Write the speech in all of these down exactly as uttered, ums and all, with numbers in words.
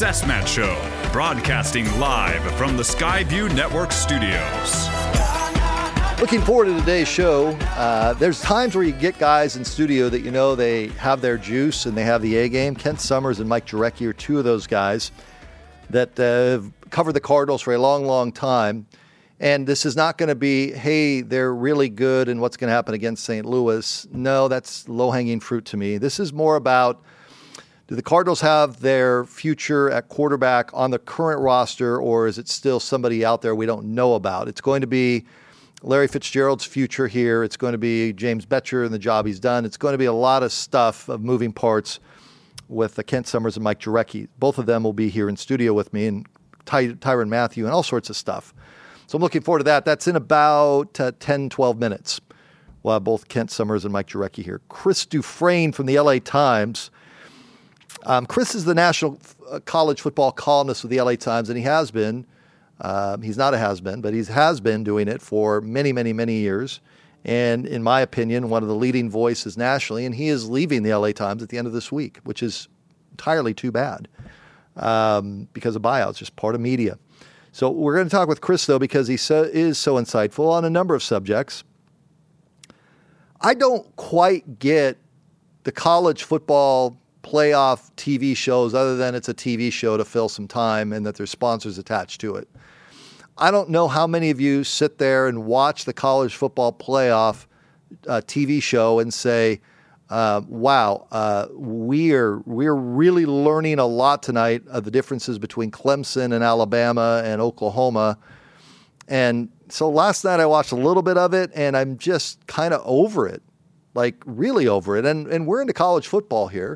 Cessmat Show, broadcasting live from the Skyview Network studios. Looking forward to today's show. Uh, there's times where you get guys in studio that you know they have their juice and they have the A game. Kent Summers and Mike Jurecki are two of those guys that uh, have covered the Cardinals for a long, long time. And this is not going to be, hey, they're really good and what's going to happen against Saint Louis. No, that's low-hanging fruit to me. This is more about, do the Cardinals have their future at quarterback on the current roster, or is it still somebody out there we don't know about? It's going to be Larry Fitzgerald's future here. It's going to be James Bettcher and the job he's done. It's going to be a lot of stuff of moving parts with uh, Kent Summers and Mike Jurecki. Both of them will be here in studio with me, and Ty- Tyrann Mathieu and all sorts of stuff. So I'm looking forward to that. That's in about uh, ten, twelve minutes. We'll have both Kent Summers and Mike Jurecki here. Chris Dufresne from the L A Times. Um, Chris is the national uh, college football columnist with the L A Times, and he has been. Um, he's not a has-been, but he has been doing it for many, many, many years. And in my opinion, one of the leading voices nationally, and he is leaving the L A Times at the end of this week, which is entirely too bad um, because of buyouts, just part of media. So we're going to talk with Chris, though, because he so, is so insightful on a number of subjects. I don't quite get the college football playoff T V shows other than it's a T V show to fill some time and that there's sponsors attached to it. I don't know how many of you sit there and watch the college football playoff uh, T V show and say, uh, wow, uh, we're, we're really learning a lot tonight of the differences between Clemson and Alabama and Oklahoma. And so last night I watched a little bit of it and I'm just kind of over it, like really over it. And, and we're into college football here.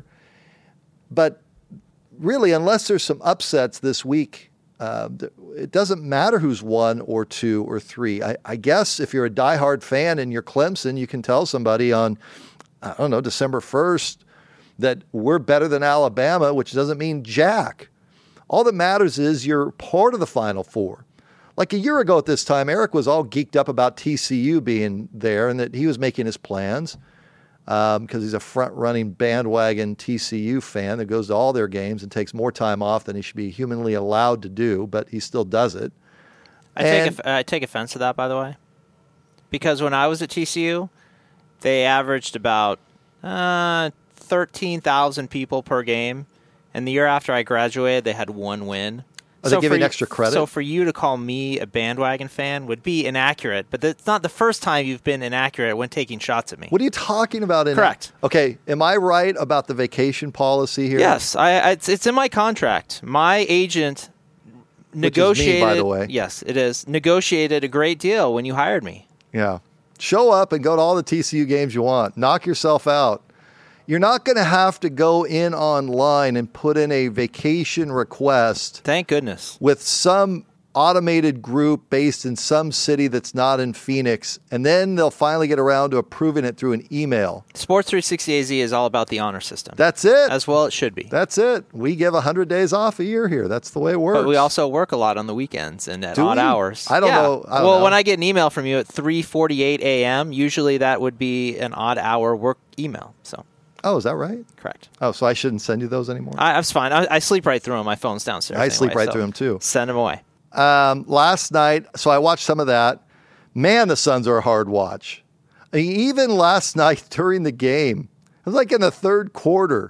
But really, unless there's some upsets this week, uh, it doesn't matter who's one or two or three. I, I guess if you're a diehard fan and you're Clemson, you can tell somebody on, I don't know, December first that we're better than Alabama, which doesn't mean jack. All that matters is you're part of the Final Four. Like a year ago at this time, Eric was all geeked up about T C U being there and that he was making his plans. Because um, he's a front-running bandwagon T C U fan that goes to all their games and takes more time off than he should be humanly allowed to do, but he still does it. I and, take I take offense to that, by the way, because when I was at T C U, they averaged about uh, thirteen thousand people per game, and the year after I graduated, they had one win. Are so they giving extra credit? So for you to call me a bandwagon fan would be inaccurate, but it's not the first time you've been inaccurate when taking shots at me. What are you talking about? In Correct. Okay, am I right about the vacation policy here? Yes, I, I, it's, it's in my contract. My agent negotiated. Which is me, by the way. Yes, it is. Negotiated a great deal when you hired me. Yeah. Show up and go to all the T C U games you want. Knock yourself out. You're not going to have to go in online and put in a vacation request. Thank goodness. With some automated group based in some city that's not in Phoenix, and then they'll finally get around to approving it through an email. Sports three sixty A Z is all about the honor system. That's it. As well it should be. That's it. We give one hundred days off a year here. That's the way it works. But we also work a lot on the weekends and at Do odd we? hours. I don't yeah. know. I don't well, know. when I get an email from you at three forty-eight a.m., usually that would be an odd hour work email. So. Oh, is that right? Correct. Oh, so I shouldn't send you those anymore? I, that's fine. I, I sleep right through them. My phone's downstairs. I anyway, sleep right so through them, too. Send them away. Um, last night, so I watched some of that. Man, the Suns are a hard watch. I mean, even last night during the game, it was like in the third quarter.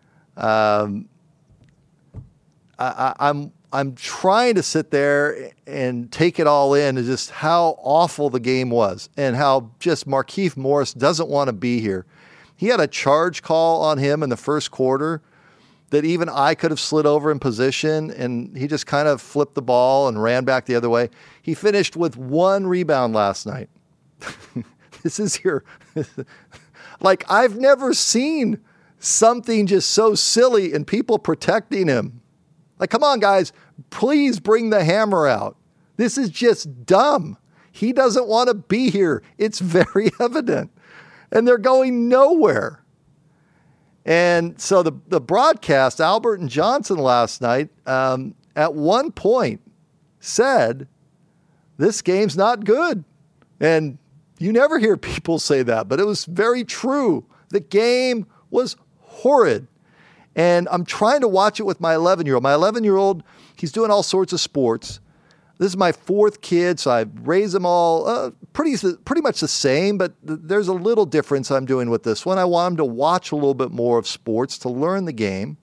Um, I, I, I'm I'm trying to sit there and take it all in, and just how awful the game was, and how just Markieff Morris doesn't want to be here. He had a charge call on him in the first quarter that even I could have slid over in position, and he just kind of flipped the ball and ran back the other way. He finished with one rebound last night. This is your... like, I've never seen something just so silly and people protecting him. Like, come on, guys, please bring the hammer out. This is just dumb. He doesn't want to be here. It's very evident. And they're going nowhere. And so the, the broadcast, Albert and Johnson last night, um, at one point said, this game's not good. And you never hear people say that, but it was very true. The game was horrid. And I'm trying to watch it with my eleven-year-old. My eleven-year-old, he's doing all sorts of sports. This is my fourth kid, so I raise them all uh, pretty pretty much the same, but th- there's a little difference I'm doing with this one. I want him to watch a little bit more of sports to learn the game.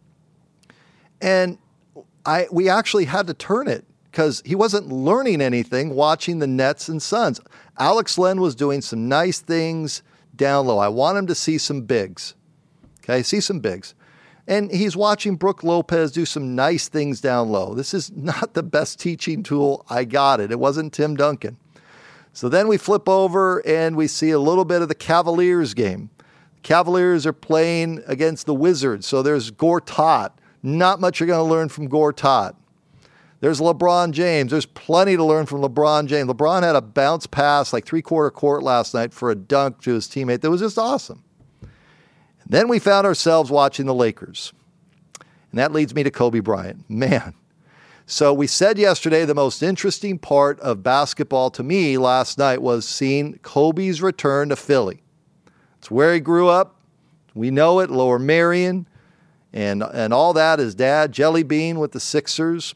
And I we actually had to turn it because he wasn't learning anything watching the Nets and Suns. Alex Len was doing some nice things down low. I want him to see some bigs. Okay, see some bigs. And he's watching Brooke Lopez do some nice things down low. This is not the best teaching tool. I got it. It wasn't Tim Duncan. So then we flip over and we see a little bit of the Cavaliers game. The Cavaliers are playing against the Wizards. So there's Gortat. Not much you're going to learn from Gortat. There's LeBron James. There's plenty to learn from LeBron James. LeBron had a bounce pass like three-quarter court last night for a dunk to his teammate that was just awesome. Then we found ourselves watching the Lakers. And that leads me to Kobe Bryant. Man. So we said yesterday the most interesting part of basketball to me last night was seeing Kobe's return to Philly. It's where he grew up. We know it, Lower Merion. And, and all that, his dad, Jelly Bean with the Sixers.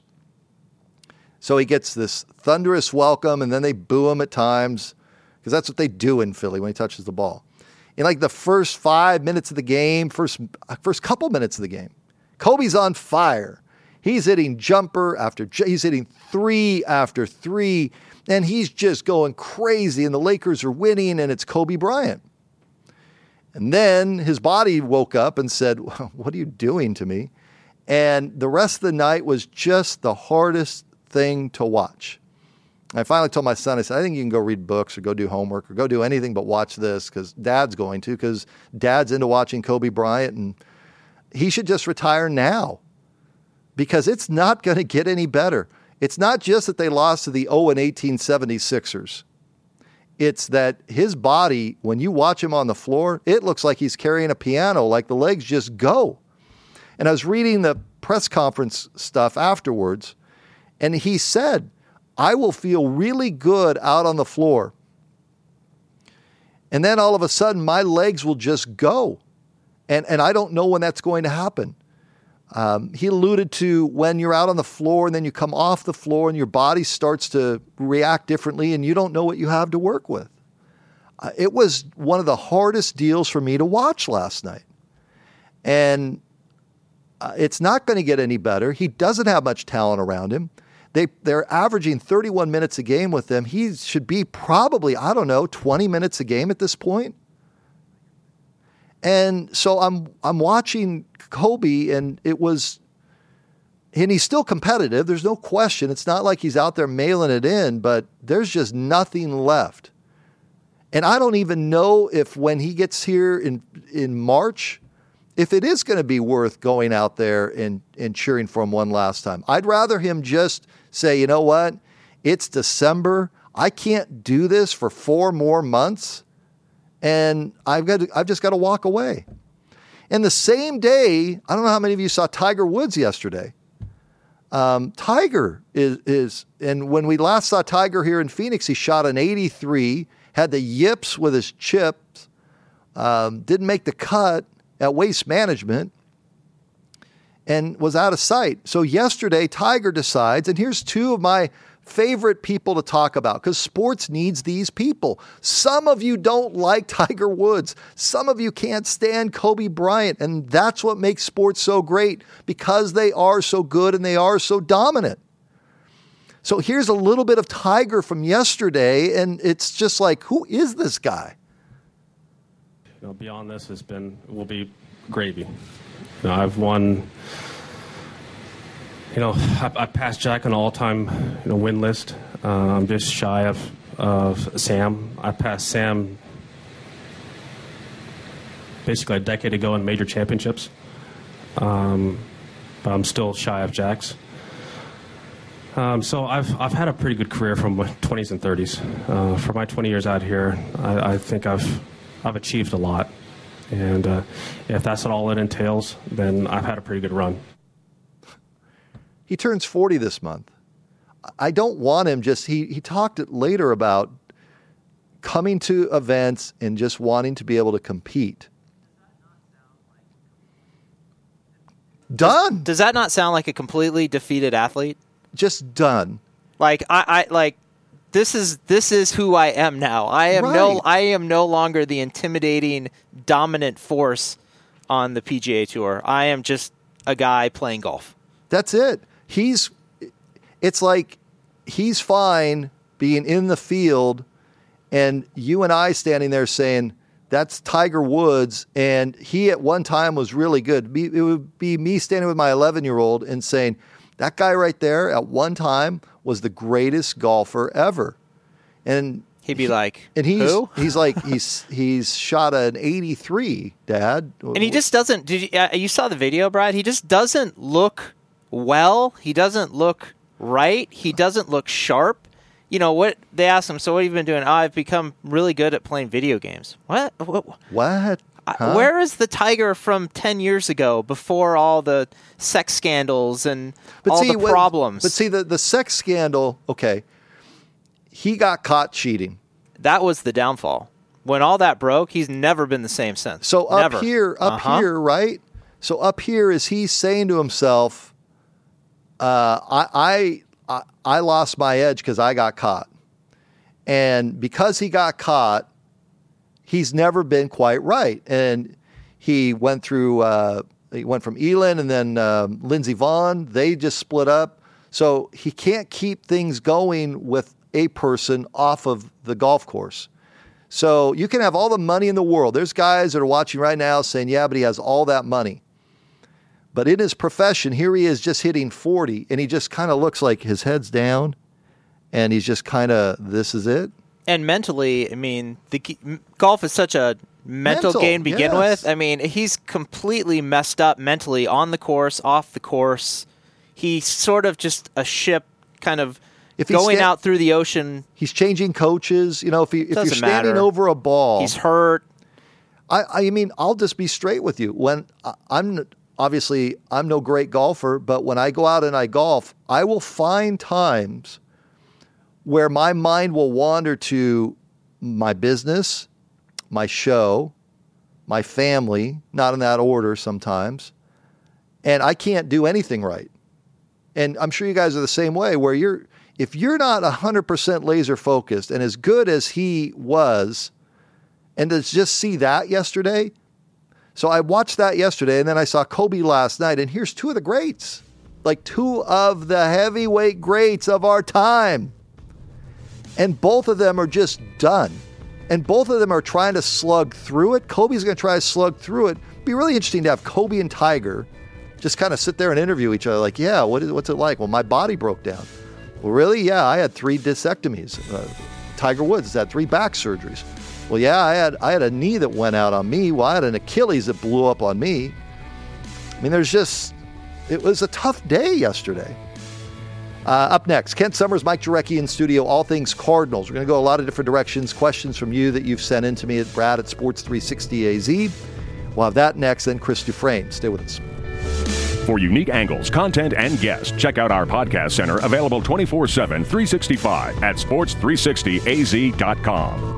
So he gets this thunderous welcome, and then they boo him at times because that's what they do in Philly when he touches the ball. In like the first five minutes of the game, first first couple minutes of the game, Kobe's on fire. He's hitting jumper after he's hitting three after three, and he's just going crazy. And the Lakers are winning, and it's Kobe Bryant. And then his body woke up and said, "What are you doing to me?" And the rest of the night was just the hardest thing to watch. I finally told my son, I said, I think you can go read books or go do homework or go do anything but watch this because Dad's going to, because Dad's into watching Kobe Bryant and he should just retire now because it's not going to get any better. It's not just that they lost to the oh and eighteen seventy-sixers. It's that his body, when you watch him on the floor, it looks like he's carrying a piano, like the legs just go. And I was reading the press conference stuff afterwards, and he said, I will feel really good out on the floor. And then all of a sudden, my legs will just go. And, and I don't know when that's going to happen. Um, he alluded to when you're out on the floor and then you come off the floor and your body starts to react differently and you don't know what you have to work with. Uh, it was one of the hardest deals for me to watch last night. And uh, it's not going to get any better. He doesn't have much talent around him. They, they're averaging thirty-one minutes a game with him. He should be probably, I don't know, twenty minutes a game at this point. And so I'm I'm watching Kobe, and it was, and he's still competitive. There's no question. It's not like he's out there mailing it in, but there's just nothing left. And I don't even know if when he gets here in in March, if it is going to be worth going out there and, and cheering for him one last time. I'd rather him just say, you know what, it's December. I can't do this for four more months. And I've got to, I've just got to walk away. And the same day, I don't know how many of you saw Tiger Woods yesterday. Um, Tiger is, is, and when we last saw Tiger here in Phoenix, he shot an eighty-three, had the yips with his chips, um, didn't make the cut at Waste Management, and was out of sight. So yesterday, Tiger decides, and here's two of my favorite people to talk about because sports needs these people. Some of you don't like Tiger Woods. Some of you can't stand Kobe Bryant, and that's what makes sports so great because they are so good and they are so dominant. So here's a little bit of Tiger from yesterday, and it's just like, who is this guy? You know, beyond this has been, will be gravy. You know, I've won, you know, I, I passed Jack on all-time, you know, win list. Uh, I'm just shy of, of Sam. I passed Sam basically a decade ago in major championships. Um, but I'm still shy of Jack's. Um, so I've I've had a pretty good career from my twenties and thirties. Uh, for my twenty years out here, I, I think I've I've achieved a lot, and uh, if that's all it entails, then I've had a pretty good run. He turns forty this month. I don't want him just, he, he talked later about coming to events and just wanting to be able to compete. Done. Does, does that not sound like a completely defeated athlete? Just done. Like I, I like this is this is who I am now. I am right. no I am no longer the intimidating dominant force on the P G A Tour. I am just a guy playing golf. That's it. He's it's like he's fine being in the field and you and I standing there saying that's Tiger Woods, and he at one time was really good. It would be me standing with my eleven-year-old and saying, that guy right there at one time was the greatest golfer ever. And he'd be like, and he's, who? he's like, he's he's shot an eighty-three, Dad. And he just doesn't, did you, uh, you saw the video, Brad? He just doesn't look well. He doesn't look right. He doesn't look sharp. You know, what they asked him, so what have you been doing? Oh, I've become really good at playing video games. What? What? What? Huh? Where is the Tiger from ten years ago before all the sex scandals and but all see, the when, problems? But see, the, the sex scandal, okay, he got caught cheating. That was the downfall. When all that broke, he's never been the same since. So up never. here, up uh-huh. here, right? So up here is he saying to himself, uh, I, I, I, I lost my edge because I got caught. And because he got caught, he's never been quite right. And he went through, uh, he went from Elin and then um, Lindsey Vonn. They just split up. So he can't keep things going with a person off of the golf course. So you can have all the money in the world. There's guys that are watching right now saying, yeah, but he has all that money. But in his profession, here he is just hitting forty, and he just kind of looks like his head's down, and he's just kind of, this is it. And mentally, I mean, the golf is such a mental, mental game to begin yes. with. I mean, he's completely messed up mentally on the course, off the course. He's sort of just a ship kind of if going sta- out through the ocean. He's changing coaches. You know, if, he, if you're standing matter. over a ball. He's hurt. I, I mean, I'll just be straight with you. When I, I'm... Obviously, I'm no great golfer, but when I go out and I golf, I will find times where my mind will wander to my business, my show, my family, not in that order sometimes, and I can't do anything right. And I'm sure you guys are the same way, where you're, if you're not one hundred percent laser focused and as good as he was, and to just see that yesterday. So I watched that yesterday, and then I saw Kobe last night, and here's two of the greats, like two of the heavyweight greats of our time. And both of them are just done. And both of them are trying to slug through it. Kobe's going to try to slug through it. It'd be really interesting to have Kobe and Tiger just kind of sit there and interview each other like, yeah, what is, what's it like? Well, my body broke down. Well, really? Yeah, I had three discectomies. Uh, Tiger Woods had three back surgeries. Well, yeah, I had I had a knee that went out on me. Well, I had an Achilles that blew up on me. I mean, there's just, it was a tough day yesterday. Uh, up next, Kent Summers, Mike Jurecki in studio, all things Cardinals. We're going to go a lot of different directions, questions from you that you've sent in to me at Brad at Sports three sixty A Z. We'll have that next, then Chris Dufresne. Stay with us. For unique angles, content, and guests, check out our podcast center, available twenty-four seven, three sixty-five at sports three sixty A Z dot com.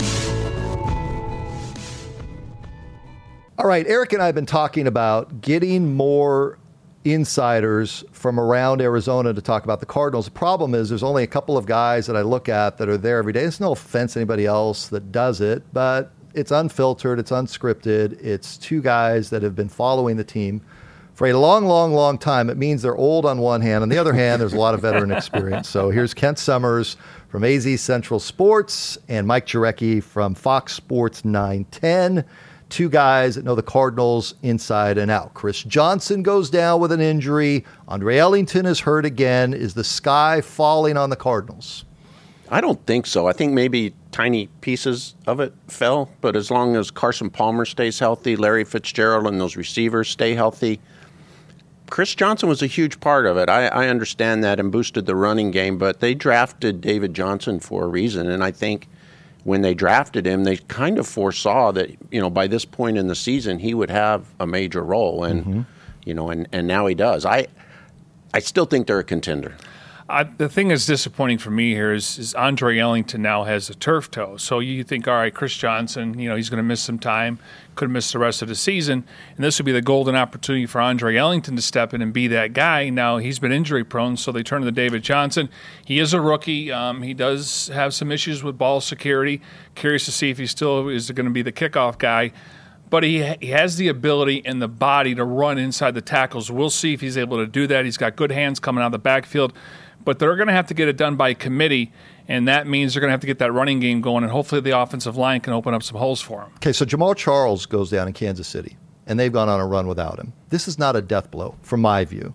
All right, Eric and I have been talking about getting more insiders from around Arizona to talk about the Cardinals. The problem is there's only a couple of guys that I look at that are there every day. There's no offense to anybody else that does it, but it's unfiltered, it's unscripted. It's two guys that have been following the team for a long, long, long time. It means they're old on one hand. On the other hand, there's a lot of veteran experience. So here's Kent Summers from A Z Central Sports and Mike Jurecki from Fox Sports nine ten. Two guys that know the Cardinals inside and out. Chris Johnson goes down with an injury. Andre Ellington is hurt again. Is the sky falling on the Cardinals? I don't think so. I think maybe tiny pieces of it fell, but as long as Carson Palmer stays healthy, Larry Fitzgerald and those receivers stay healthy, Chris Johnson was a huge part of it. I, I understand that and boosted the running game, but they drafted David Johnson for a reason, and I think when they drafted him, they kind of foresaw that, you know, by this point in the season, he would have a major role, and mm-hmm. you know, and, and now he does. I I still think they're a contender. I, the thing that's disappointing for me here is, is Andre Ellington now has a turf toe. So you think, all right, Chris Johnson, you know, he's going to miss some time, could miss the rest of the season, and this would be the golden opportunity for Andre Ellington to step in and be that guy. Now he's been injury prone, so they turn to David Johnson. He is a rookie. Um, he does have some issues with ball security. Curious to see if he still is going to be the kickoff guy. But he he has the ability and the body to run inside the tackles. We'll see if he's able to do that. He's got good hands coming out of the backfield. But they're going to have to get it done by committee, and that means they're going to have to get that running game going, and hopefully the offensive line can open up some holes for him. Okay, so Jamal Charles goes down in Kansas City, and they've gone on a run without him. This is not a death blow, from my view.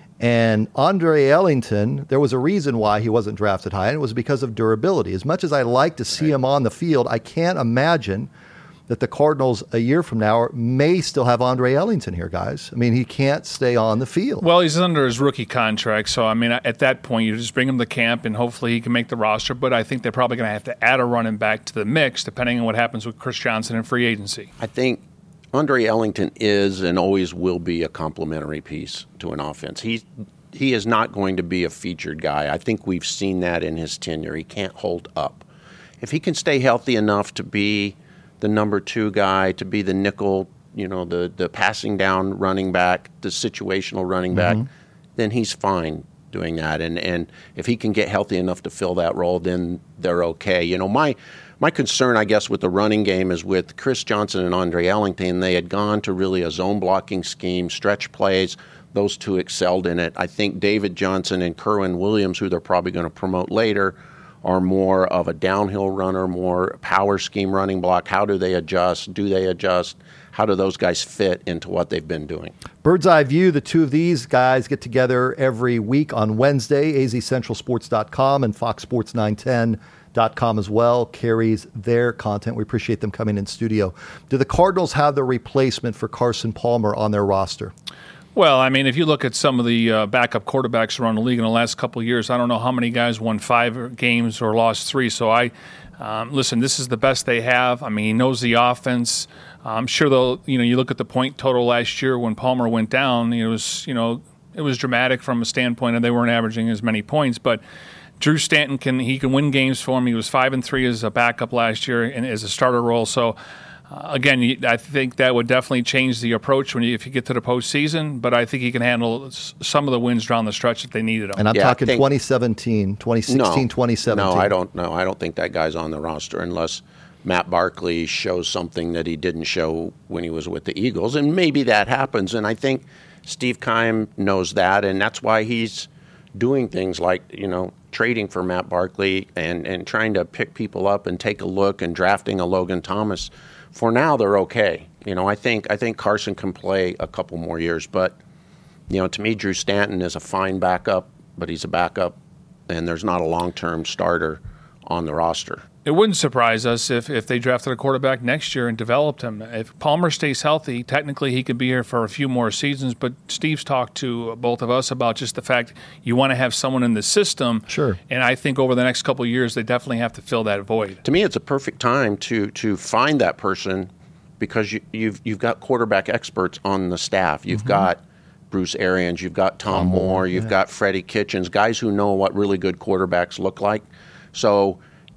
And Andre Ellington, there was a reason why he wasn't drafted high, and it was because of durability. As much as I like to see right. him on the field, I can't imagine that the Cardinals a year from now may still have Andre Ellington here, guys. I mean, he can't stay on the field. Well, he's under his rookie contract, so, I mean, at that point, you just bring him to camp, and hopefully he can make the roster, but I think they're probably going to have to add a running back to the mix, depending on what happens with Chris Johnson in free agency. I think Andre Ellington is and always will be a complementary piece to an offense. He's He is not going to be a featured guy. I think we've seen that in his tenure. He can't hold up. If he can stay healthy enough to be the number two guy, to be the nickel, you know, the, the passing down running back, the situational running back, mm-hmm. then he's fine doing that. And and if he can get healthy enough to fill that role, then they're okay. You know, my my concern, I guess, with the running game is with Chris Johnson and Andre Ellington. They had gone to really a zone blocking scheme, stretch plays. Those two excelled in it. I think David Johnson and Kerwin Williams, who they're probably going to promote later, are more of a downhill runner, more power scheme running block. How do they adjust? Do they adjust? How do those guys fit into what they've been doing? Bird's Eye View, the two of these guys get together every week on Wednesday. A Z Central Sports dot com and Fox Sports nine ten dot com as well carries their content. We appreciate them coming in studio. Do the Cardinals have the replacement for Carson Palmer on their roster? Well, I mean, if you look at some of the uh, backup quarterbacks around the league in the last couple of years, I don't know how many guys won five games or lost three. So I, um, listen, this is the best they have. I mean, he knows the offense. I'm sure they'll, you know, you look at the point total last year when Palmer went down, it was, you know, it was dramatic from a standpoint of they weren't averaging as many points. But Drew Stanton, can he can win games for him. He was five and three as a backup last year and as a starter role. So, Uh, again, I think that would definitely change the approach when you, if you get to the postseason, but I think he can handle some of the wins down the stretch that they needed him. And I'm yeah, talking think, twenty seventeen, twenty sixteen, no, twenty seventeen. No, I don't know. I don't think that guy's on the roster unless Matt Barkley shows something that he didn't show when he was with the Eagles, and maybe that happens. And I think Steve Keim knows that, and that's why he's doing things like, you know, trading for Matt Barkley and, and trying to pick people up and take a look and drafting a Logan Thomas. For now, they're okay. You know, I think I think Carson can play a couple more years, but you know, to me, Drew Stanton is a fine backup, but he's a backup, and there's not a long-term starter on the roster. It wouldn't surprise us if, if they drafted a quarterback next year and developed him. If Palmer stays healthy, technically he could be here for a few more seasons, but Steve's talked to both of us about just the fact you want to have someone in the system. Sure. And I think over the next couple of years, they definitely have to fill that void. To me, it's a perfect time to to find that person because you, you've, you've got quarterback experts on the staff. You've mm-hmm. got Bruce Arians, you've got Tom, Tom Moore, Moore, you've yeah. got Freddie Kitchens, guys who know what really good quarterbacks look like. So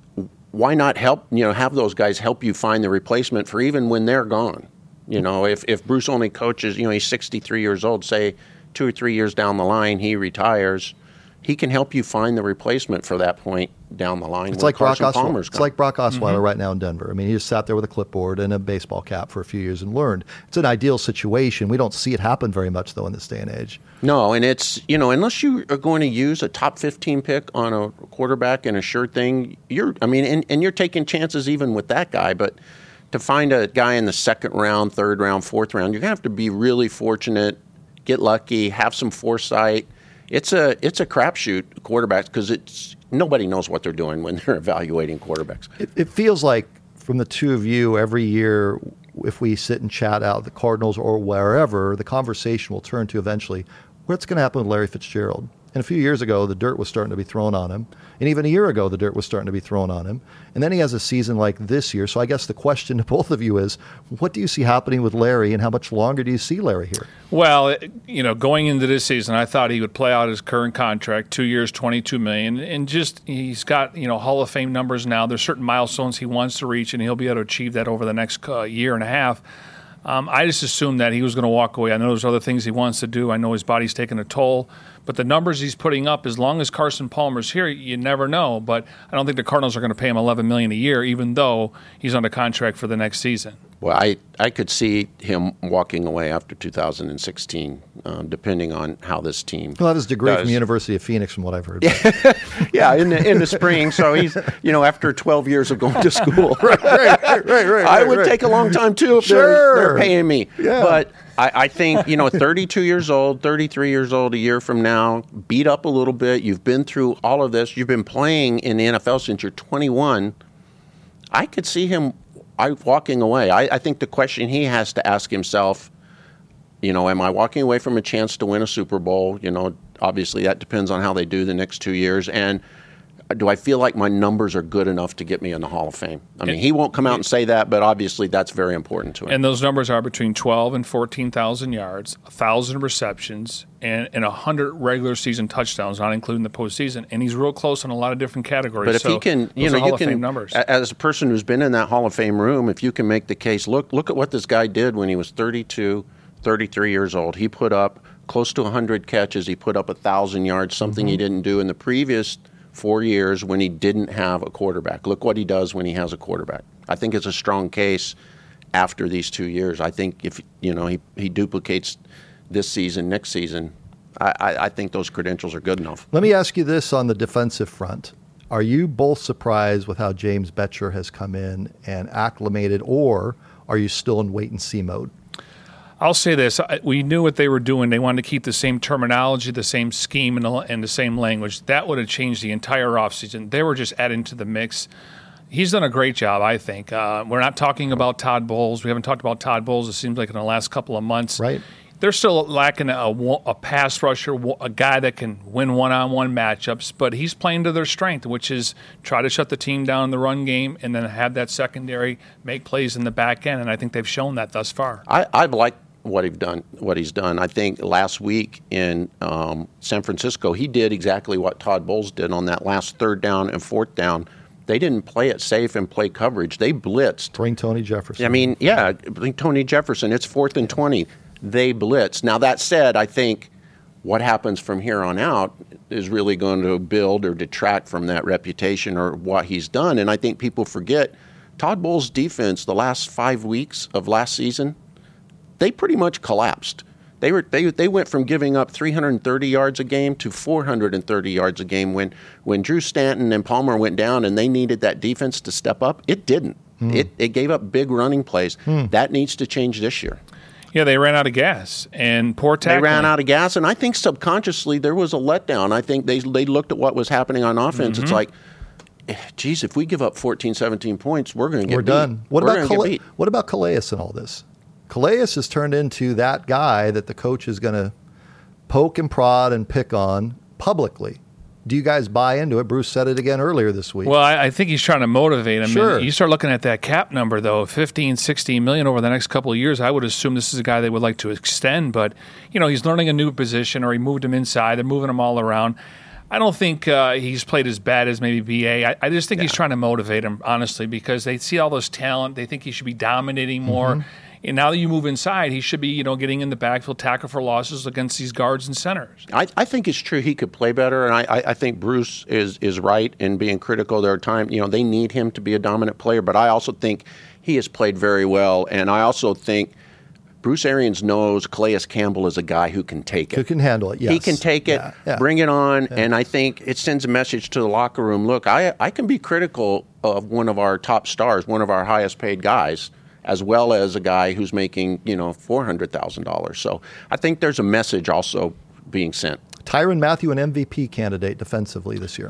why not help, you know, have those guys help you find the replacement for even when they're gone? You know, if, if Bruce only coaches, you know, he's sixty-three years old, say two or three years down the line, he retires, he can help you find the replacement for that point down the line. It's like Brock Osweiler. It's like Brock Osweiler mm-hmm. right now in Denver. I mean, he just sat there with a clipboard and a baseball cap for a few years and learned. It's an ideal situation. We don't see it happen very much, though, in this day and age. No, and it's, you know, unless you are going to use a top fifteen pick on a quarterback and a sure thing, you're, I mean, and, and you're taking chances even with that guy, but to find a guy in the second round, third round, fourth round, you're going to have to be really fortunate, get lucky, have some foresight. It's a it's a crapshoot, quarterbacks, because it's nobody knows what they're doing when they're evaluating quarterbacks. It, it feels like from the two of you, every year, if we sit and chat out the Cardinals or wherever, the conversation will turn to eventually, what's going to happen with Larry Fitzgerald? And a few years ago, the dirt was starting to be thrown on him. And even a year ago, the dirt was starting to be thrown on him. And then he has a season like this year. So I guess the question to both of you is, what do you see happening with Larry, and how much longer do you see Larry here? Well, you know, going into this season, I thought he would play out his current contract, two years, twenty-two million dollars. And just he's got, you know, Hall of Fame numbers now. There's certain milestones he wants to reach, and he'll be able to achieve that over the next uh, year and a half. Um, I just assumed that he was going to walk away. I know there's other things he wants to do. I know his body's taking a toll. But the numbers he's putting up, as long as Carson Palmer's here, you never know. But I don't think the Cardinals are going to pay him eleven million dollars a year, even though he's under contract for the next season. Well, I, I could see him walking away after two thousand sixteen, um, depending on how this team He'll have his degree does. from the University of Phoenix, from what I've heard. Yeah, in the in the spring. So he's, you know, after twelve years of going to school. right, right, right, right, right. I would right. take a long time, too, if Sure. they're, they're paying me. Yeah. But I, I think, you know, thirty-two years old, thirty-three years old a year from now, beat up a little bit. You've been through all of this. You've been playing in the N F L since you're twenty-one. I could see him I, walking away. I, I think the question he has to ask himself, you know, am I walking away from a chance to win a Super Bowl? You know, obviously that depends on how they do the next two years. And do I feel like my numbers are good enough to get me in the Hall of Fame? I mean, he won't come out and say that, but obviously that's very important to him. And those numbers are between twelve and fourteen thousand yards, one thousand receptions, and, and one hundred regular season touchdowns, not including the postseason. And he's real close in a lot of different categories. But if so he can, you those know, are Hall you of can, Fame numbers. as a person who's been in that Hall of Fame room, if you can make the case, look, look at what this guy did when he was thirty-two, thirty-three years old. He put up close to one hundred catches. He put up one thousand yards, something mm-hmm. he didn't do in the previous four years when he didn't have a quarterback. Look what he does when he has a quarterback. I think it's a strong case after these two years. I think if, you know, he, he duplicates this season, next season, I, I, I think those credentials are good enough. Let me ask you this on the defensive front. Are you both surprised with how James Bettcher has come in and acclimated, or are you still in wait-and-see mode? I'll say this. We knew what they were doing. They wanted to keep the same terminology, the same scheme, and the, and the same language. That would have changed the entire offseason. They were just adding to the mix. He's done a great job, I think. Uh, we're not talking about Todd Bowles. We haven't talked about Todd Bowles, it seems like, in the last couple of months. Right. They're still lacking a, a pass rusher, a guy that can win one-on-one matchups, but he's playing to their strength, which is try to shut the team down in the run game and then have that secondary make plays in the back end, and I think they've shown that thus far. I, I've liked what he's done. What he's done. I think last week in um, San Francisco, he did exactly what Todd Bowles did on that last third down and fourth down. They didn't play it safe and play coverage. They blitzed. Bring Tony Jefferson. I mean, yeah, bring Tony Jefferson. It's fourth and twenty. They blitz. Now, that said, I think what happens from here on out is really going to build or detract from that reputation or what he's done. And I think people forget Todd Bowles' defense the last five weeks of last season, they pretty much collapsed. They were they they went from giving up three hundred thirty yards a game to four hundred thirty yards a game. When when Drew Stanton and Palmer went down and they needed that defense to step up, it didn't. Hmm. It it gave up big running plays. Hmm. That needs to change this year. Yeah, they ran out of gas and poor tackling. They ran out of gas, and I think subconsciously there was a letdown. I think they they looked at what was happening on offense. Mm-hmm. It's like, geez, if we give up fourteen, seventeen points, we're going to get we're beat. done. What we're about Calais? What about Calais in all this? Calais has turned into that guy that the coach is going to poke and prod and pick on publicly. Do you guys buy into it? Bruce said it again earlier this week. Well, I, I think he's trying to motivate him. Sure. And you start looking at that cap number, though, fifteen, sixteen million over the next couple of years. I would assume this is a guy they would like to extend, but, you know, he's learning a new position, or he moved him inside. They're moving him all around. I don't think uh, he's played as bad as maybe B A. I, I just think yeah. he's trying to motivate him, honestly, because they see all this talent. They think he should be dominating more. Mm-hmm. And now that you move inside, he should be, you know, getting in the backfield, tackle for losses against these guards and centers. I, I think it's true he could play better, and I, I think Bruce is is right in being critical. There are times, you know, they need him to be a dominant player, but I also think he has played very well, and I also think Bruce Arians knows Calais Campbell is a guy who can take it. Who can handle it, yes. He can take it, yeah, yeah. bring it on, yeah. and I think it sends a message to the locker room. Look, I I can be critical of one of our top stars, one of our highest paid guys, as well as a guy who's making, you know, four hundred thousand dollars. So I think there's a message also being sent. Tyrann Mathieu, an M V P candidate defensively this year.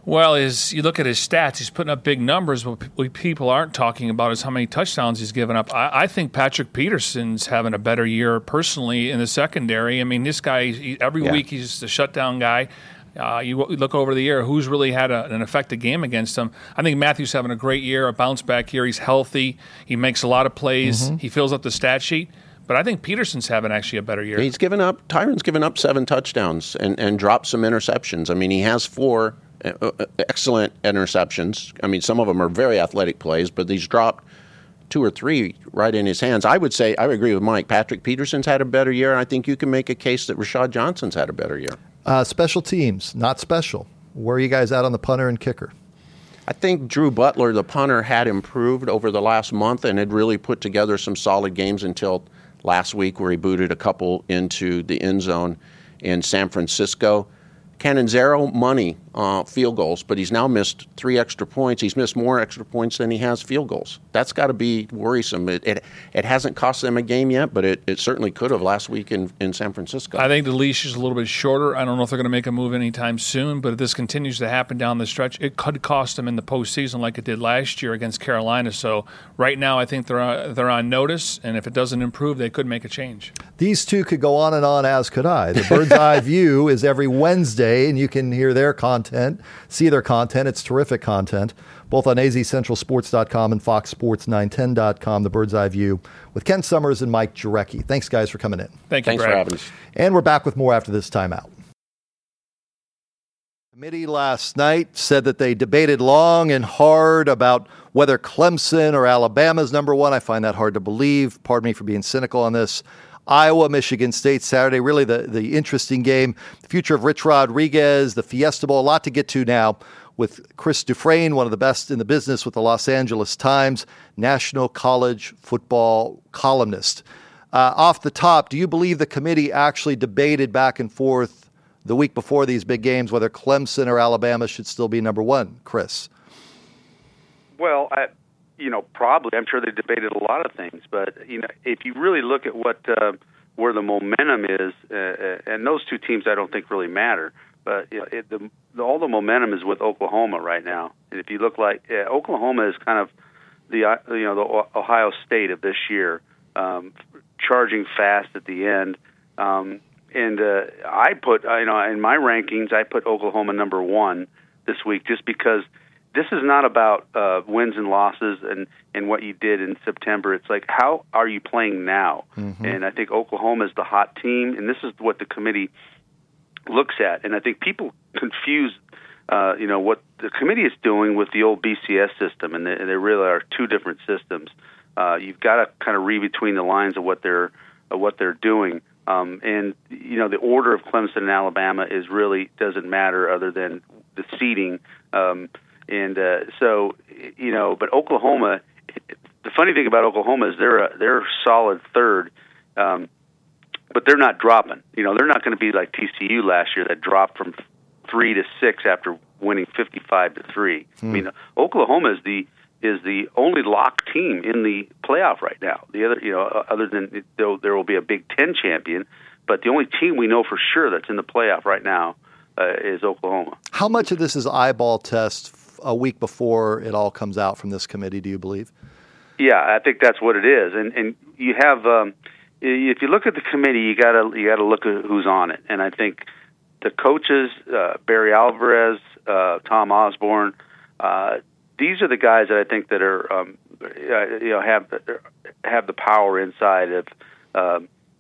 Well, is you look at his stats, he's putting up big numbers. What people aren't talking about is how many touchdowns he's given up. I, I think Patrick Peterson's having a better year personally in the secondary. I mean, this guy, he, every yeah. week he's the shutdown guy. Uh, you look over the year, who's really had a, an effective game against him. I think Matthew's having a great year, a bounce-back year. He's healthy. He makes a lot of plays. Mm-hmm. He fills up the stat sheet. But I think Peterson's having actually a better year. He's given up, Tyron's given up seven touchdowns and, and dropped some interceptions. I mean, he has four excellent interceptions. I mean, some of them are very athletic plays, but he's dropped two or three right in his hands. I would say, I would agree with Mike. Patrick Peterson's had a better year, and I think you can make a case that Rashad Johnson's had a better year. Uh, special teams, not special. Where are you guys at on the punter and kicker? I think Drew Butler, the punter, had improved over the last month and had really put together some solid games until last week where he booted a couple into the end zone in San Francisco. Cannizzaro, money, uh, field goals, but he's now missed three extra points. He's missed more extra points than he has field goals. That's got to be worrisome. It, it it hasn't cost them a game yet, but it, it certainly could have last week in, in San Francisco. I think the leash is a little bit shorter. I don't know if they're going to make a move anytime soon, but if this continues to happen down the stretch, it could cost them in the postseason like it did last year against Carolina. So right now I think they're on, they're on notice, and if it doesn't improve, they could make a change. These two could go on and on, as could I. The Bird's Eye View is every Wednesday, and you can hear their content, see their content. It's terrific content, both on A Z Central Sports dot com and Fox Sports nine ten dot com, The Bird's Eye View, with Ken Summers and Mike Jurecki. Thanks, guys, for coming in. Thank you, Thanks Brad. for having us. And we're back with more after this timeout. The committee last night said that they debated long and hard about whether Clemson or Alabama's number one. I find that hard to believe. Pardon me for being cynical on this. Iowa, Michigan State Saturday, really the, the interesting game. The future of Rich Rodriguez, the Fiesta Bowl, a lot to get to now with Chris Dufresne, one of the best in the business with the Los Angeles Times, National College Football columnist. Uh, off the top, do you believe the committee actually debated back and forth the week before these big games whether Clemson or Alabama should still be number one, Chris? Well, I... You know, probably. I'm sure they debated a lot of things, but you know, if you really look at what uh, where the momentum is, uh, and those two teams, I don't think really matter. But you know, it, the, the, all the momentum is with Oklahoma right now. And if you look like uh, Oklahoma is kind of the uh, you know the Ohio State of this year, um, charging fast at the end. Um, and uh, I put uh, you know in my rankings, I put Oklahoma number one this week just because. This is not about uh, wins and losses and, and what you did in September. It's like, how are you playing now? Mm-hmm. And I think Oklahoma is the hot team, and this is what the committee looks at. And I think people confuse, uh, you know, what the committee is doing with the old B C S system, and there really are two different systems. Uh, you've got to kind of read between the lines of what they're of what they're doing. Um, and you know, the order of Clemson and Alabama is really doesn't matter other than the seeding. Um, And uh, so, you know, but Oklahoma, the funny thing about Oklahoma is they're a, they're a solid third, um, but they're not dropping. You know, they're not going to be like T C U last year that dropped from three to six after winning fifty-five to three. Hmm. I mean, Oklahoma is the is the only locked team in the playoff right now. The other, you know, other than there, there will be a Big Ten champion, but the only team we know for sure that's in the playoff right now uh, is Oklahoma. How much of this is eyeball test a week before it all comes out from this committee, do you believe? Yeah, I think that's what it is. And and you have um, if you look at the committee, you gotta you gotta look at who's on it. And I think the coaches, uh, Barry Alvarez, uh, Tom Osborne, uh, these are the guys that I think that are um, you know have have the power inside of uh,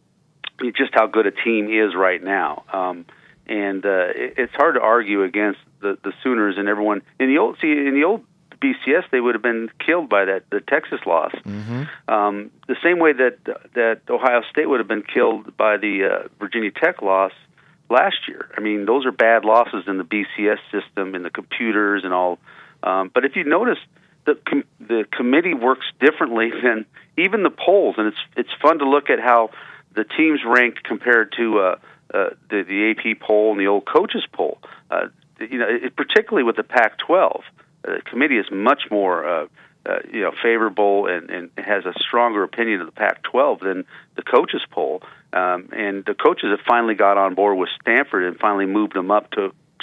just how good a team is right now. Um, and uh, it, it's hard to argue against the, the Sooners and everyone in the old see in the old B C S they would have been killed by that the Texas loss. Mm-hmm. Um, the same way that that Ohio State would have been killed by the uh, Virginia Tech loss last year. I mean, those are bad losses in the B C S system, in the computers and all. Um, but if you notice, the com- the committee works differently than even the polls, and it's it's fun to look at how the teams ranked compared to uh, uh, the the A P poll and the old coaches poll. Uh, you know, it, particularly with the Pac twelve, uh, the committee is much more uh, uh, you know favorable and, and has a stronger opinion of the Pac twelve than the coaches poll. Um, and the coaches have finally got on board with Stanford and finally moved them up to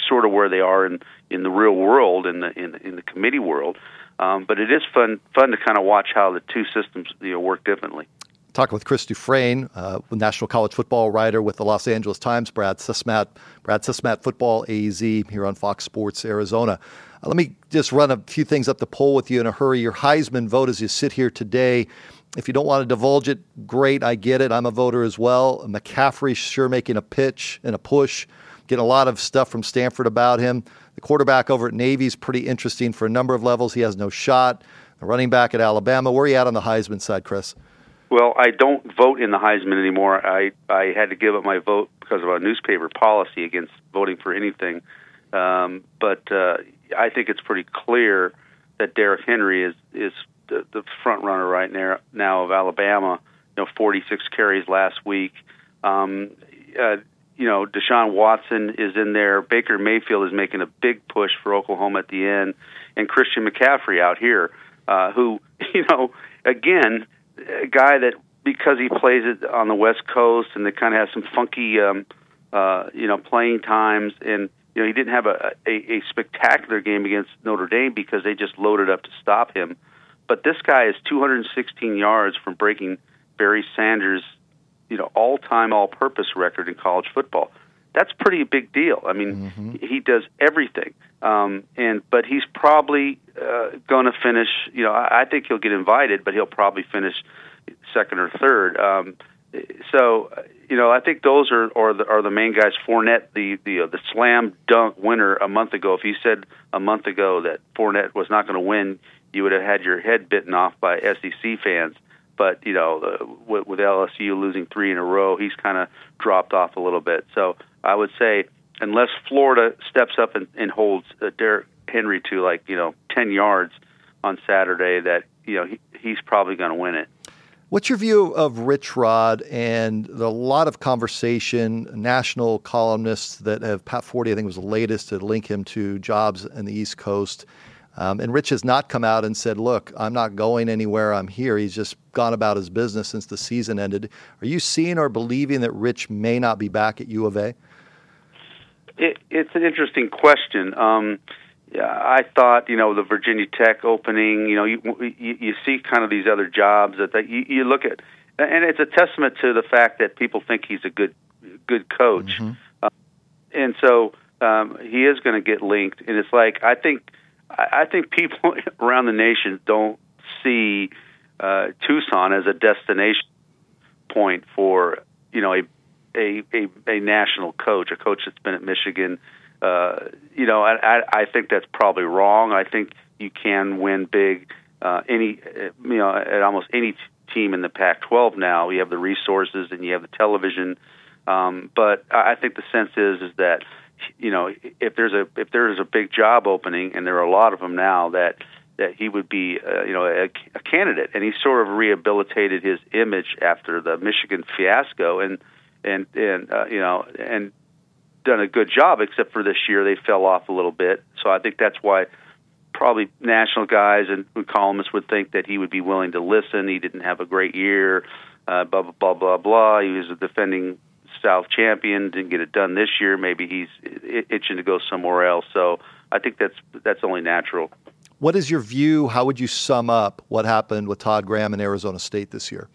sort of where they are in, in the real world, in the in the, in the committee world. Um, but it is fun fun to kind of watch how the two systems you know work differently. Talking with Chris Dufresne, uh, national college football writer with the Los Angeles Times, Brad Sismat, Brad Sismat Football A Z here on Fox Sports Arizona. Uh, let me just run a few things up the poll with you in a hurry. Your Heisman vote as you sit here today. If you don't want to divulge it, great, I get it. I'm a voter as well. McCaffrey sure making a pitch and a push, getting a lot of stuff from Stanford about him. The quarterback over at Navy is pretty interesting for a number of levels. He has no shot. The running back at Alabama. Where are you at on the Heisman side, Chris? Well, I don't vote in the Heisman anymore. I, I had to give up my vote because of a newspaper policy against voting for anything. Um, but uh, I think it's pretty clear that Derrick Henry is is the, the front runner right now, now of Alabama. You know, forty-six carries last week. Um, uh, you know, Deshaun Watson is in there. Baker Mayfield is making a big push for Oklahoma at the end, and Christian McCaffrey out here, uh, who you know, again. A guy that, because he plays it on the West Coast and they kind of has some funky, um, uh, you know, playing times, and you know he didn't have a, a, a spectacular game against Notre Dame because they just loaded up to stop him. But this guy is two hundred sixteen yards from breaking Barry Sanders' you know all-time all-purpose record in college football. That's pretty big deal. I mean, mm-hmm. he does everything, um, and but he's probably uh, going to finish. You know, I, I think he'll get invited, but he'll probably finish second or third. Um, so, you know, I think those are are the, are the main guys. Fournette, the the uh, the slam dunk winner a month ago. If you said a month ago that Fournette was not going to win, you would have had your head bitten off by S E C fans. But, you know, uh, with, with L S U losing three in a row, he's kind of dropped off a little bit. So I would say unless Florida steps up and, and holds uh, Derrick Henry to, like, you know, ten yards on Saturday, that, you know, he, he's probably going to win it. What's your view of Rich Rod and the, a lot of conversation, national columnists that have, Pat Forty, I think was the latest to link him to jobs in the East Coast. Um, and Rich has not come out and said, look, I'm not going anywhere, I'm here. He's just gone about his business since the season ended. Are you seeing or believing that Rich may not be back at U of A? It, it's an interesting question. Um, yeah, I thought, you know, the Virginia Tech opening, you know, you, you, you see kind of these other jobs that, that you, you look at, and it's a testament to the fact that people think he's a good good coach. Mm-hmm. Uh, and so um, he is going to get linked. And it's like, I think, I think people around the nation don't see uh, Tucson as a destination point for, you know, a, a a a national coach, a coach that's been at Michigan. Uh, you know, I, I think that's probably wrong. I think you can win big uh, any, you know, at almost any team in the Pac twelve now. You have the resources and you have the television. Um, but I think the sense is is that, you know, if there's a if there is a big job opening, and there are a lot of them now, that that he would be, uh, you know, a, a candidate. And he sort of rehabilitated his image after the Michigan fiasco, and and and uh, you know, and done a good job. Except for this year, they fell off a little bit. So I think that's why probably national guys and columnists would think that he would be willing to listen. He didn't have a great year, uh, blah blah blah blah blah. He was a defending South champion, didn't get it done this year. Maybe he's itching to go somewhere else. So I think that's that's only natural. What is your view? How would you sum up what happened with Todd Graham in Arizona State this year?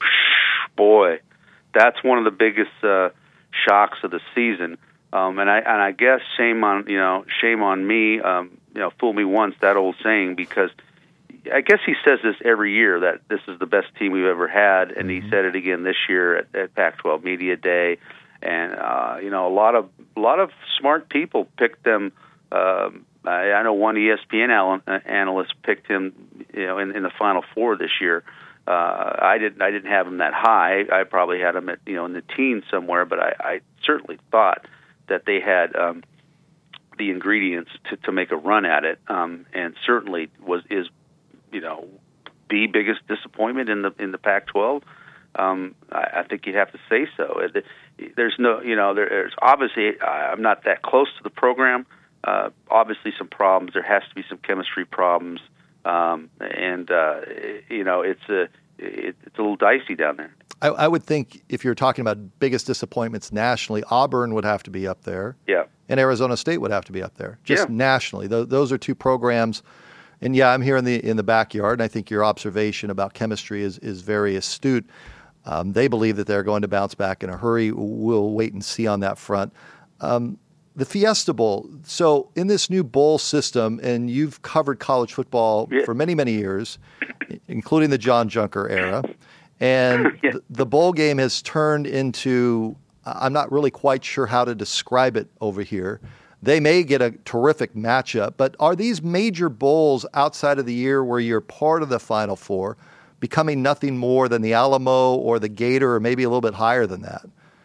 Boy, that's one of the biggest uh, shocks of the season. Um, and I and I guess shame on you know shame on me. Um, you know, fool me once, that old saying, because I guess he says this every year, that this is the best team we've ever had, and he said it again this year at, at Pac twelve Media Day. And uh, you know, a lot of a lot of smart people picked them. Um, I, I know one E S P N analyst picked him, you know, in, in the Final Four this year. Uh, I didn't I didn't have him that high. I probably had him at you know in the teens somewhere, but I, I certainly thought that they had um, the ingredients to, to make a run at it, um, and certainly was is. you know, the biggest disappointment in the in the Pac twelve. Um, I, I think you'd have to say so. There's no, you know, there's obviously I'm not that close to the program. Uh, obviously, some problems. There has to be some chemistry problems, um, and uh, you know, it's a it, it's a little dicey down there. I, I would think if you're talking about biggest disappointments nationally, Auburn would have to be up there. Yeah. And Arizona State would have to be up there, just yeah. nationally. Th- those are two programs. And yeah, I'm here in the in the backyard, and I think your observation about chemistry is, is very astute. Um, they believe that they're going to bounce back in a hurry. We'll wait and see on that front. Um, the Fiesta Bowl. So in this new bowl system, and you've covered college football yeah. for many, many years, including the John Junker era, and yeah. the, the bowl game has turned into, I'm not really quite sure how to describe it over here. They may get a terrific matchup, but are these major bowls outside of the year where you're part of the Final Four becoming nothing more than the Alamo or the Gator, or maybe a little bit higher than that?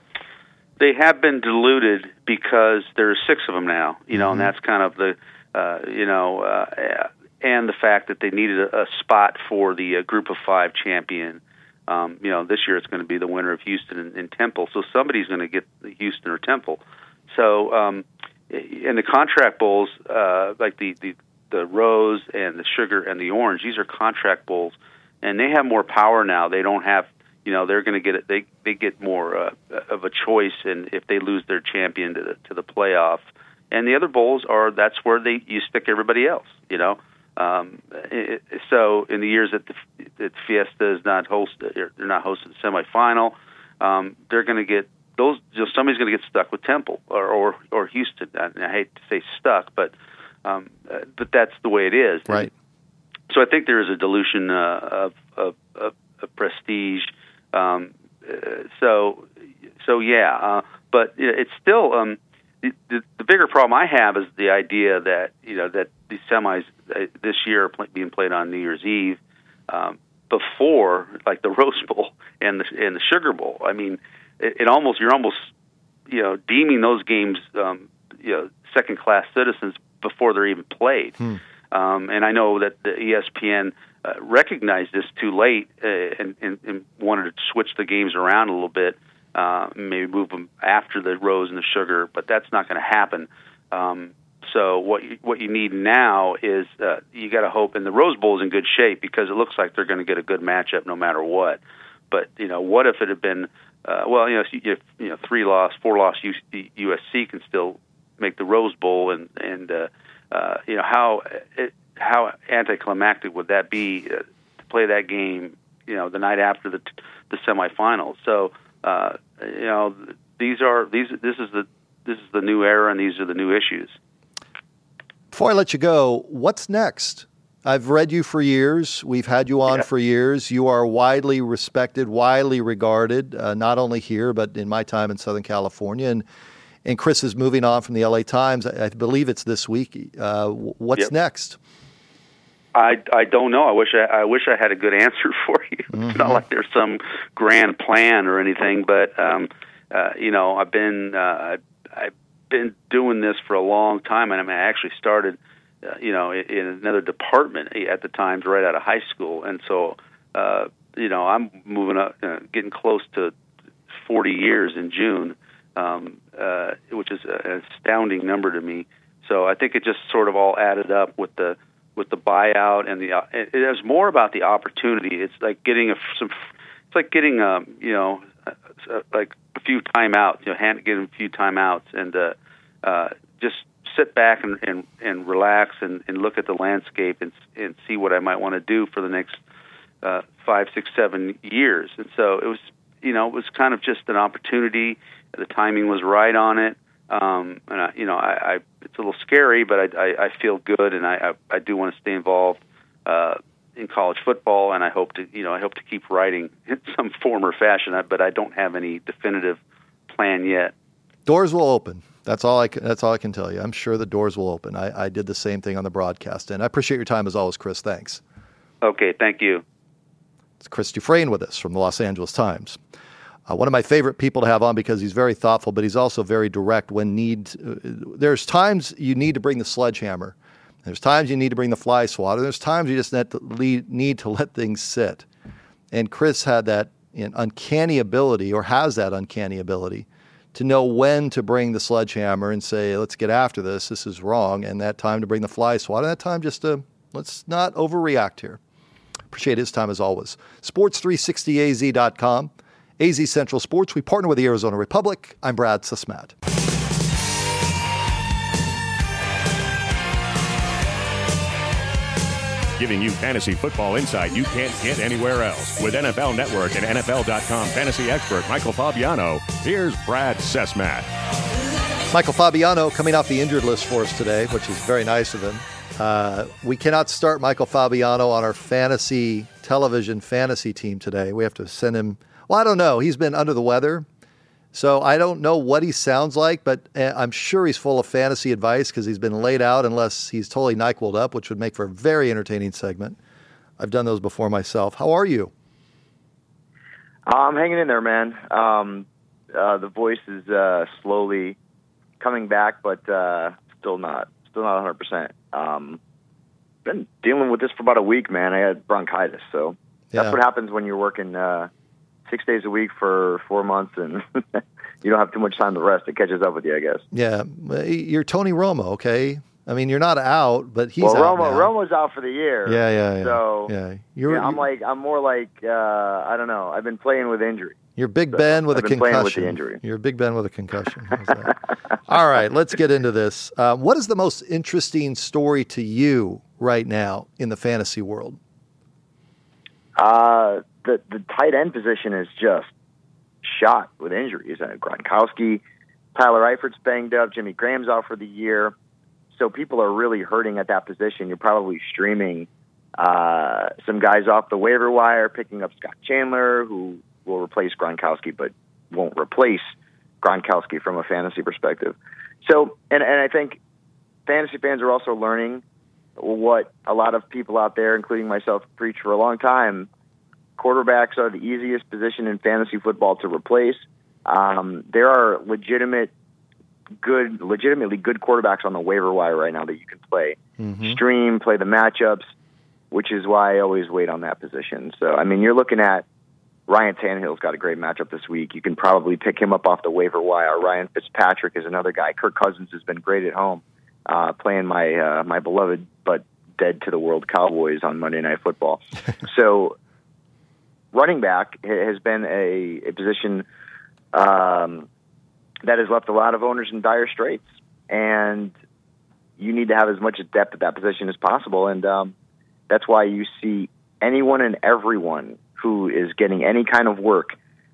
They have been diluted because there's six of them now, you know, mm-hmm. and that's kind of the, uh, you know, uh, and the fact that they needed a, a spot for the uh, Group of Five champion. Um, you know, this year it's going to be the winner of Houston and, and Temple, so somebody's going to get Houston or Temple. So, um, in the contract bowls, uh, like the, the the Rose and the Sugar and the Orange, these are contract bowls, and they have more power now. They don't have, you know, they're going to get it. They they get more uh, of a choice, and if they lose their champion to the to the playoff, and the other bowls are that's where they you stick everybody else, you know. Um, it, so in the years that the that Fiesta is not hosted, they're not hosted the semifinal, um, they're going to get. Those you know, somebody's going to get stuck with Temple or or, or Houston. I, I hate to say stuck, but um, uh, but that's the way it is. Right. So I think there is a dilution uh, of, of, of of prestige. Um, uh, so so yeah, uh, but it's still um, the, the the bigger problem I have is the idea that you know that these semis uh, this year are play, being played on New Year's Eve um, before like the Rose Bowl and the and the Sugar Bowl. I mean. It, it almost you're almost you know deeming those games um, you know second class citizens before they're even played. Hmm. Um, and I know that the E S P N uh, recognized this too late uh, and, and, and wanted to switch the games around a little bit, uh, maybe move them after the Rose and the Sugar, but that's not going to happen. Um, so what you, what you need now is uh, you got to hope, and the Rose Bowl is in good shape because it looks like they're going to get a good matchup no matter what. But you know, what if it had been Uh, well, you know, if, you know, three loss, four loss U S C can still make the Rose Bowl, and and uh, uh, you know how it, how anticlimactic would that be uh, to play that game, you know, the night after the the semifinals. So uh, you know, these are these this is the this is the new era, and these are the new issues. Before I let you go, what's next? I've read you for years. We've had you on yeah. for years. You are widely respected, widely regarded, uh, not only here, but in my time in Southern California. And and Chris is moving on from the L A Times. I, I believe it's this week. Uh, what's yep. next? I, I don't know. I wish I, I wish I had a good answer for you. Mm-hmm. It's not like there's some grand plan or anything, but um, uh, you know, I've been uh, I've been doing this for a long time, and I mean, I actually started. Uh, you know, in, in another department at the Times right out of high school. And so, uh, you know, I'm moving up, uh, getting close to forty years in June, um, uh, which is an astounding number to me. So I think it just sort of all added up with the with the buyout and the. Uh, it, it was more about the opportunity. It's like getting a some. It's like getting um you know uh, like a few timeouts. You know, hand, getting a few timeouts and uh, uh, just. sit back and, and, and relax and, and look at the landscape and and see what I might want to do for the next uh, five, six, seven years. And so it was, you know, it was kind of just an opportunity. The timing was right on it. Um, and I, you know, I, I it's a little scary, but I, I, I feel good, and I, I, I do want to stay involved uh, in college football. And I hope to, you know, I hope to keep writing in some form or fashion. But I don't have any definitive plan yet. Doors will open. That's all I can, that's all I can tell you. I'm sure the doors will open. I, I did the same thing on the broadcast, and I appreciate your time as always, Chris. Thanks. Okay, thank you. It's Chris Dufresne with us from the Los Angeles Times. Uh, one of my favorite people to have on because he's very thoughtful, but he's also very direct when need. Uh, there's times you need to bring the sledgehammer. There's times you need to bring the fly swatter. There's times you just need to, lead, need to let things sit. And Chris had that you know, uncanny ability, or has that uncanny ability, to know when to bring the sledgehammer and say, let's get after this, this is wrong, and that time to bring the fly swatter, and that time just to, let's not overreact here. Appreciate his time as always. sports three sixty A Z dot com A Z Central Sports, we partner with the Arizona Republic. I'm Brad Susmat. Giving you fantasy football insight you can't get anywhere else. With N F L Network and N F L dot com fantasy expert Michael Fabiano, here's Brad Susmat. Michael Fabiano coming off the injured list for us today, which is very nice of him. Uh, we cannot start Michael Fabiano on our fantasy television fantasy team today. We have to send him. Well, I don't know. He's been under the weather. So I don't know what he sounds like, but I'm sure he's full of fantasy advice because he's been laid out unless he's totally NyQuil'd up, which would make for a very entertaining segment. I've done those before myself. How are you? I'm hanging in there, man. Um, uh, the voice is uh, slowly coming back, but uh, still not, still not one hundred percent. Um, been dealing with this for about a week, man. I had bronchitis, so Yeah. that's what happens when you're working uh, six days a week for four months and you don't have too much time to rest. It catches up with you, I guess. Yeah, you're Tony Romo, okay? I mean, you're not out, but he's well, out Romo, now. Romo's out for the year. Yeah, yeah, yeah. So yeah, you're, yeah, I'm you're, like, I'm more like, uh, I don't know. I've been playing with injury. you're Big So Ben with I've a been playing with concussion. the injury. You're Big Ben with a concussion. How's that? All right, let's get into this. Uh, what is the most interesting story to you right now in the fantasy world? Uh, the the tight end position is just shot with injuries. Uh, Gronkowski, Tyler Eifert's banged up, Jimmy Graham's out for the year. So people are really hurting at that position. You're probably streaming uh, some guys off the waiver wire, picking up Scott Chandler, who will replace Gronkowski, but won't replace Gronkowski from a fantasy perspective. So, and, and I think fantasy fans are also learning what a lot of people out there, including myself, preach for a long time. Quarterbacks are the easiest position in fantasy football to replace. Um, there are legitimate, good, legitimately good quarterbacks on the waiver wire right now that you can play. Mm-hmm. Stream, play the matchups, which is why I always wait on that position. So, I mean, you're looking at Ryan Tannehill's got a great matchup this week. You can probably pick him up off the waiver wire. Ryan Fitzpatrick is another guy. Kirk Cousins has been great at home, uh, playing my uh, my beloved but dead to the world Cowboys on Monday Night Football. So running back has been a, a position um, that has left a lot of owners in dire straits, and you need to have as much depth at that position as possible, and um, that's why you see anyone and everyone who is getting any kind of work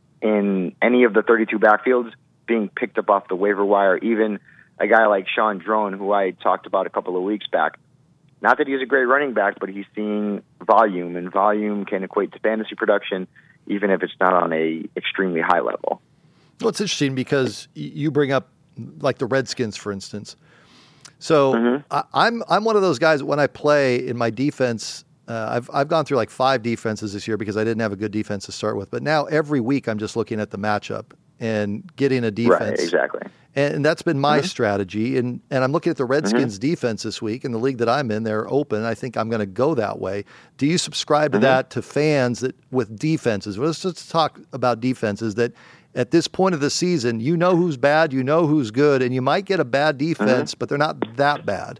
in any of the thirty-two backfields being picked up off the waiver wire. Even a guy like Sean Drone, who I talked about a couple of weeks back. Not that he's a great running back, but he's seeing volume, and volume can equate to fantasy production, even if it's not on a extremely high level. Well, it's interesting because you bring up like the Redskins, for instance. So Mm-hmm. I, I'm I'm one of those guys when I play in my defense. Uh, I've I've gone through like five defenses this year because I didn't have a good defense to start with. But now every week I'm just looking at the matchup and getting a defense. Right, exactly. And, and that's been my Mm-hmm. strategy. And and I'm looking at the Redskins mm-hmm. defense this week in the league that I'm in. They're open. I think I'm going to go that way. Do you subscribe to Mm-hmm. that to fans that with defenses? Well, let's just talk about defenses that at this point of the season, you know who's bad, you know who's good, and you might get a bad defense, mm-hmm. but they're not that bad.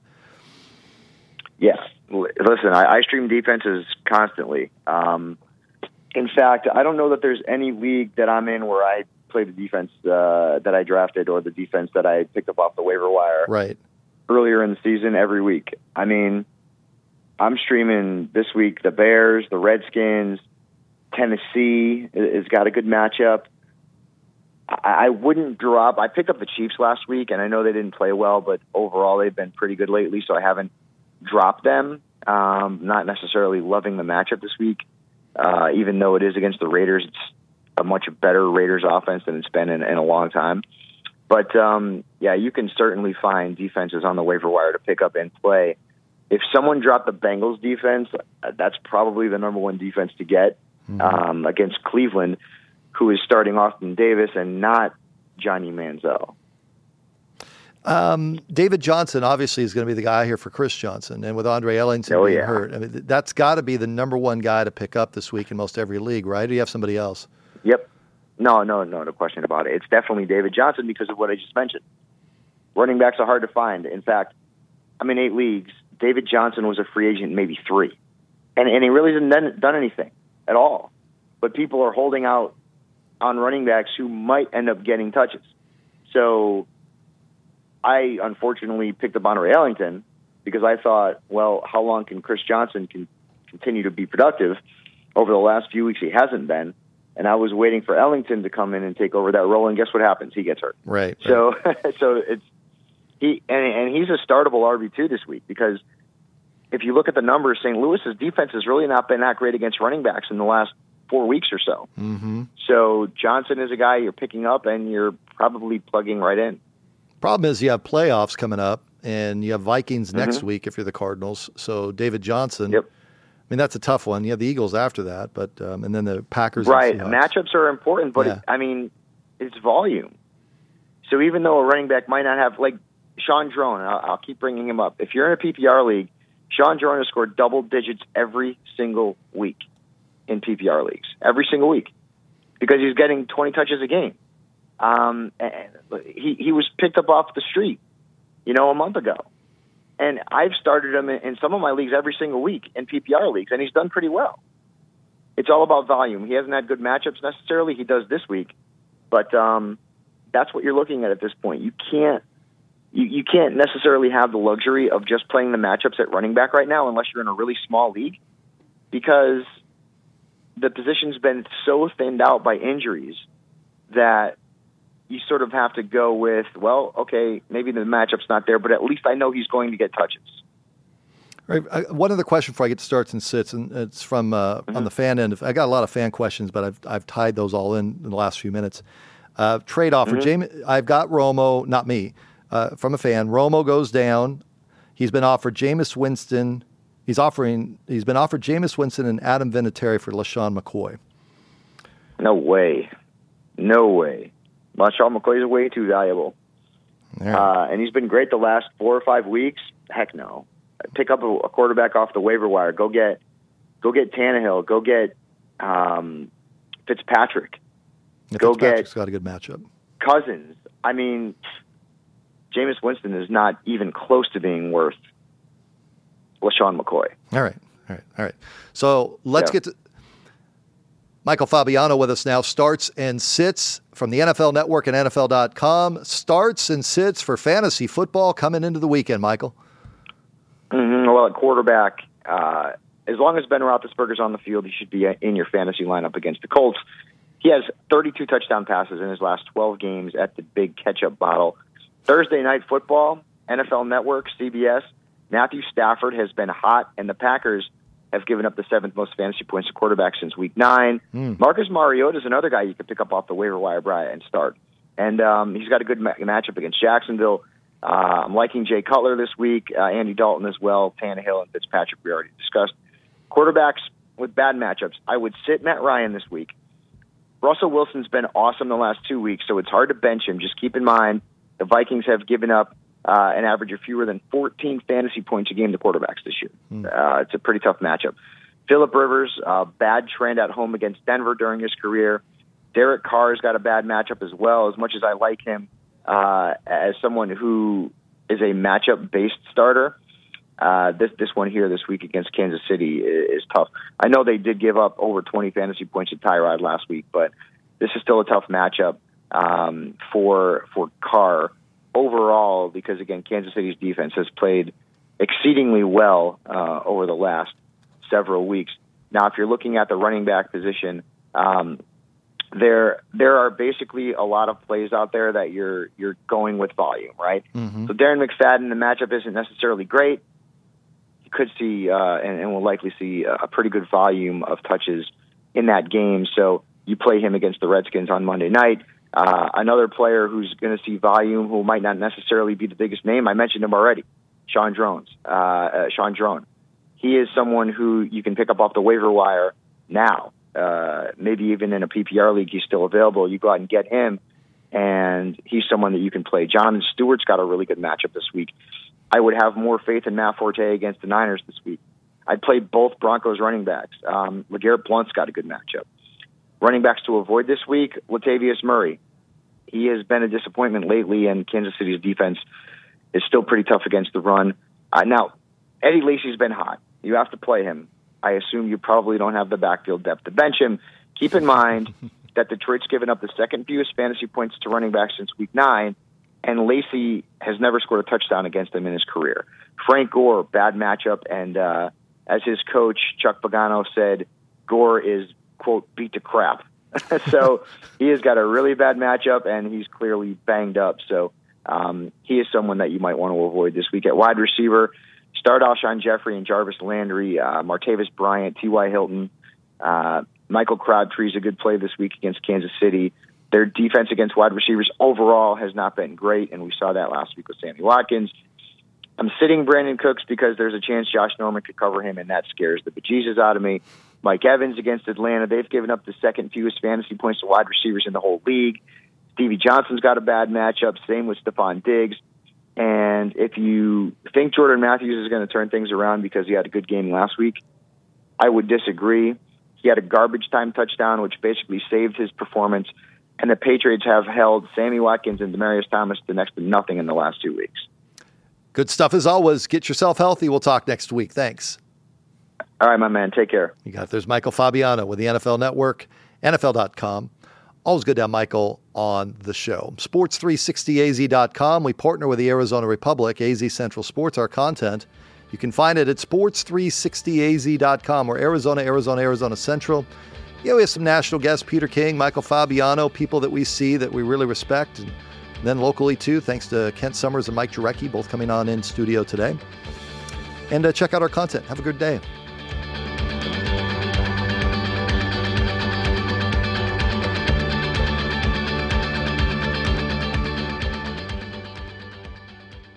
Yes. Listen, I, I stream defenses constantly. Um, in fact, I don't know that there's any league that I'm in where I play the defense uh, that I drafted or the defense that I picked up off the waiver wire right. earlier in the season every week. I mean, I'm streaming this week the Bears, the Redskins, Tennessee has got a good matchup. I, I wouldn't drop. I picked up the Chiefs last week, and I know they didn't play well, but overall they've been pretty good lately, so I haven't drop them. Um, not necessarily loving the matchup this week, uh, even though it is against the Raiders. It's a much better Raiders offense than it's been in, in a long time. But, um, yeah, you can certainly find defenses on the waiver wire to pick up and play. If someone dropped the Bengals defense, that's probably the number one defense to get mm-hmm. um, against Cleveland, who is starting Austin Davis and not Johnny Manziel. Um, David Johnson obviously is going to be the guy here for Chris Johnson, and with Andre Ellington oh, being yeah. hurt, I mean that's got to be the number one guy to pick up this week in most every league, right? Or do you have somebody else? Yep. No, no, no, no question about it. It's definitely David Johnson because of what I just mentioned. Running backs are hard to find. In fact, I'm in eight leagues. David Johnson was a free agent in maybe three, and and he really hasn't done, done anything at all. But people are holding out on running backs who might end up getting touches. So I unfortunately picked up Andre Ellington because I thought, well, how long can Chris Johnson can continue to be productive? Over the last few weeks, he hasn't been. And I was waiting for Ellington to come in and take over that role, and guess what happens? He gets hurt. Right. So, so it's he, and, and he's a startable R B two this week because if you look at the numbers, Saint Louis's defense has really not been that great against running backs in the last four weeks or so. Mm-hmm. So Johnson is a guy you're picking up, and you're probably plugging right in. Problem is, you have playoffs coming up, and you have Vikings mm-hmm. next week if you're the Cardinals. So David Johnson. Yep. I mean, that's a tough one. You have the Eagles after that, but um, and then the Packers. Right. And matchups are important, but yeah. it, I mean, it's volume. So even though a running back might not have, like Sean Drone, I'll, I'll keep bringing him up. If you're in a P P R league, Sean Drone has scored double digits every single week in P P R leagues, every single week, because he's getting twenty touches a game. Um, and he he was picked up off the street, you know, a month ago. And I've started him in some of my leagues every single week in P P R leagues, and he's done pretty well. It's all about volume. He hasn't had good matchups necessarily. He does this week, but um, that's what you're looking at at this point. You can't you, you can't necessarily have the luxury of just playing the matchups at running back right now unless you're in a really small league, because the position's been so thinned out by injuries that you sort of have to go with, well, okay, maybe the matchup's not there, but at least I know he's going to get touches. Right. I, one other question before I get to starts and sits, and it's from uh, mm-hmm. on the fan end. I got a lot of fan questions, but I've I've tied those all in in the last few minutes. Uh, trade offer, mm-hmm. Jamie. I've got Romo, not me, uh, from a fan. Romo goes down. He's been offered Jameis Winston. He's offering. He's been offered Jameis Winston and Adam Vinatieri for LaShawn McCoy. No way. No way. LaShawn McCoy is way too valuable. Yeah. Uh, and he's been great the last four or five weeks. Heck no. Pick up a, a quarterback off the waiver wire. Go get go get Tannehill. Go get um, Fitzpatrick. Yeah, go Fitzpatrick's get got a good matchup. Cousins. I mean, Jameis Winston is not even close to being worth LaShawn McCoy. All right. All right. All right. So let's yeah. get to Michael Fabiano with us now. Starts and sits from the N F L Network and N F L dot com. Starts and sits for fantasy football coming into the weekend, Michael. Mm-hmm. Well, at quarterback, uh, as long as Ben Roethlisberger's on the field, he should be in your fantasy lineup against the Colts. He has thirty-two touchdown passes in his last twelve games at the big catch-up bottle. Thursday night football, N F L Network, C B S. Matthew Stafford has been hot, and the Packers have given up the seventh most fantasy points to quarterback since week nine. Mm. Marcus Mariota is another guy you could pick up off the waiver wire, Brian, and start. And um, he's got a good ma- matchup against Jacksonville. Uh, I'm liking Jay Cutler this week, uh, Andy Dalton as well, Tannehill and Fitzpatrick we already discussed. Quarterbacks with bad matchups, I would sit Matt Ryan this week. Russell Wilson's been awesome the last two weeks, so it's hard to bench him. Just keep in mind the Vikings have given up uh, an average of fewer than fourteen fantasy points a game to quarterbacks this year. Mm. Uh, it's a pretty tough matchup. Phillip Rivers, uh, bad trend at home against Denver during his career. Derek Carr's got a bad matchup as well, as much as I like him. Uh, as someone who is a matchup-based starter, uh, this this one here this week against Kansas City is, is tough. I know they did give up over twenty fantasy points to Tyrod last week, but this is still a tough matchup um, for for Carr overall because, again, Kansas City's defense has played exceedingly well uh, over the last several weeks. Now, if you're looking at the running back position, um, There, there are basically a lot of plays out there that you're you're going with volume, right? Mm-hmm. So Darren McFadden, the matchup isn't necessarily great. You could see, uh, and, and will likely see, a pretty good volume of touches in that game. So you play him against the Redskins on Monday night. Uh, another player who's going to see volume, who might not necessarily be the biggest name, I mentioned him already, Sean Drones. Uh, uh, Sean Drone. He is someone who you can pick up off the waiver wire now. Uh, maybe even in a P P R league, he's still available. You go out and get him, and he's someone that you can play. Jonathan Stewart's got a really good matchup this week. I would have more faith in Matt Forte against the Niners this week. I'd play both Broncos running backs. Um, LeGarrette Blount's got a good matchup. Running backs to avoid this week, Latavius Murray. He has been a disappointment lately, and Kansas City's defense is still pretty tough against the run. Uh, now, Eddie Lacy's been hot. You have to play him. I assume you probably don't have the backfield depth to bench him. Keep in mind, that Detroit's given up the second fewest fantasy points to running backs since week nine, and Lacy has never scored a touchdown against him in his career. Frank Gore, bad matchup, and uh, as his coach, Chuck Pagano, said, Gore is, quote, beat to crap. So he has got a really bad matchup, and he's clearly banged up. So um, he is someone that you might want to avoid this week. At wide receiver, start Alshon Jeffrey and Jarvis Landry, uh, Martavis Bryant, T Y. Hilton. Uh, Michael Crabtree is a good play this week against Kansas City. Their defense against wide receivers overall has not been great, and we saw that last week with Sammy Watkins. I'm sitting Brandon Cooks because there's a chance Josh Norman could cover him, and that scares the bejesus out of me. Mike Evans against Atlanta. They've given up the second fewest fantasy points to wide receivers in the whole league. Stevie Johnson's got a bad matchup. Same with Stephon Diggs. And if you think Jordan Matthews is going to turn things around because he had a good game last week, I would disagree. He had a garbage time touchdown, which basically saved his performance. And the Patriots have held Sammy Watkins and Demaryius Thomas to next to nothing in the last two weeks. Good stuff as always. Get yourself healthy. We'll talk next week. Thanks. All right, my man. Take care. You got it. There's Michael Fabiano with the N F L Network, N F L dot com. Always good to have Michael on the show. sports three sixty A Z dot com. We partner with the Arizona Republic, A Z Central Sports, our content. You can find it at sports three sixty A Z dot com or Arizona, Arizona, Arizona Central. Yeah, we have some national guests, Peter King, Michael Fabiano, people that we see that we really respect. And then locally, too, thanks to Kent Summers and Mike Jurecki, both coming on in studio today. And uh, check out our content. Have a good day.